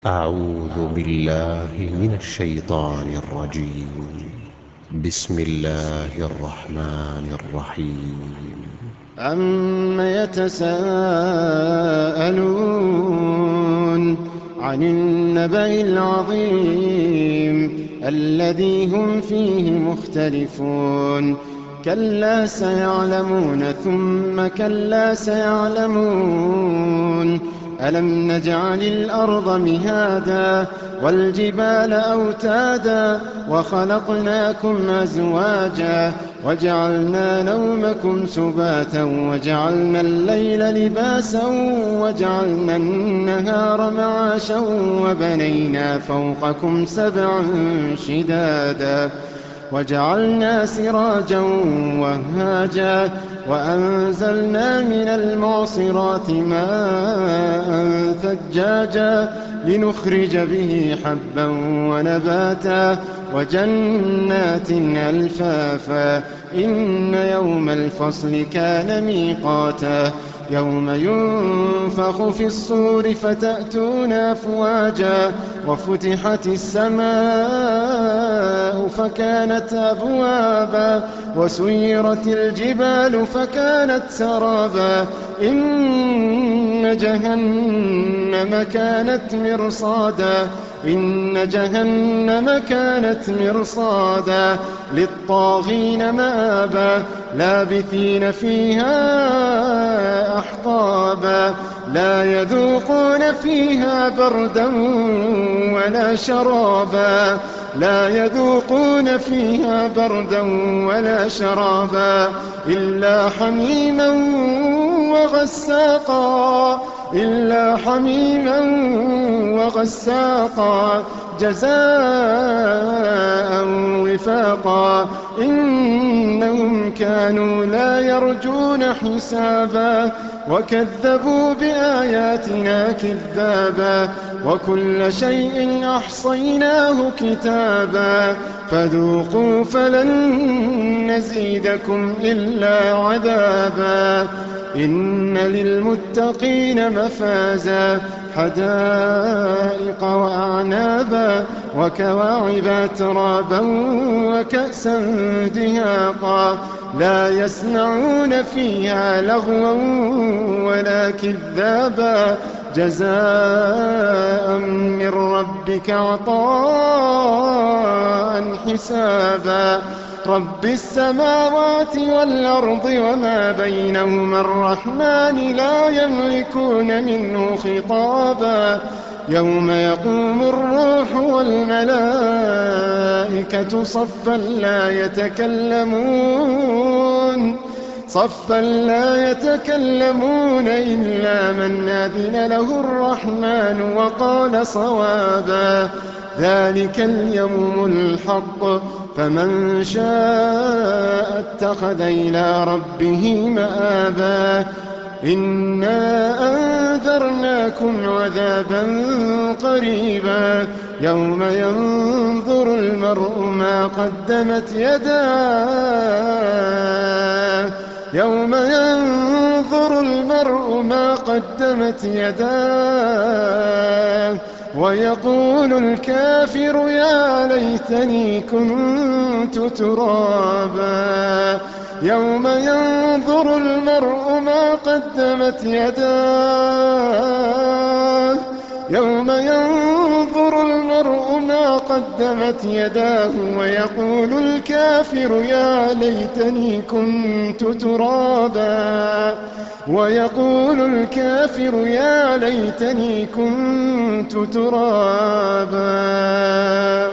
أعوذ بالله من الشيطان الرجيم. بسم الله الرحمن الرحيم. عم يتساءلون عن النبأ العظيم الذي هم فيه مختلفون. كلا سيعلمون ثم كلا سيعلمون. ألم نجعل الأرض مهادا والجبال أوتادا وخلقناكم أزواجا وجعلنا نومكم سباتا وجعلنا الليل لباسا وجعلنا النهار معاشا وبنينا فوقكم سبعا شدادا وجعلنا سراجا وهاجا وأنزلنا من المعصرات ماء ثجاجا لنخرج به حبا ونباتا وجنات ألفافا. إن يوم الفصل كان ميقاتا يوم ينفخ في الصور فتأتون أفواجا وفتحت السماء فكانت أبوابا وسيرت الجبال فكانت سرابا. إن جهنم كانت مرصادا إن جهنم كانت مرصادا للطاغين مآبا لابثين فيها أحقابا لا يذوقون فيها بردا ولا شرابا لا يذوقون فيها بردا ولا شرابا إلا حميما وغساقا إلا حميما وغساقا جزاء وفاقا. إنهم كانوا لا يرجون حسابا وكذبوا بآياتنا كذابا وكل شيء أحصيناه كتابا فذوقوا فلن نزيدكم إلا عذابا. إن للمتقين مفازا حدائق وأعنابا وكواعب أترابا وكأسا دهاقا لا يسمعون فيها لغوا ولا كذابا جزاء من ربك عطاء حسابا. رب السماوات والأرض وما بينهما الرحمن لا يملكون منه خطابا. يوم يقوم الروح والملائكة صفا لا يتكلمون إلا من أذن له الرحمن وقال صوابا. ذلك اليوم الحق فمن شاء اتخذ إلى ربه مآبا. إنا أنذرناكم عذابا قريبا يوم ينظر المرء ما قدمت يداه ويقول الكافر يا ليتني كنت ترابا. يوم ينظر المرء ما قدمت يداه ويقول الكافر يا ليتني كنت ترابا ويقول الكافر يا ليتني كنت ترابا.